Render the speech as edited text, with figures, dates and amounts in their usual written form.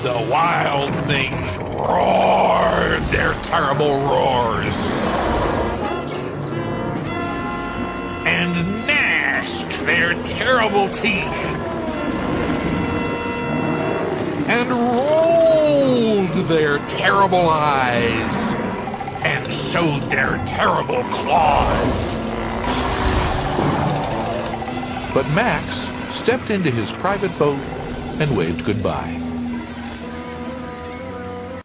the wild things roared their terrible roars and gnashed their terrible teeth and rolled their terrible eyes and showed their terrible claws. But Max stepped into his private boat and waved goodbye.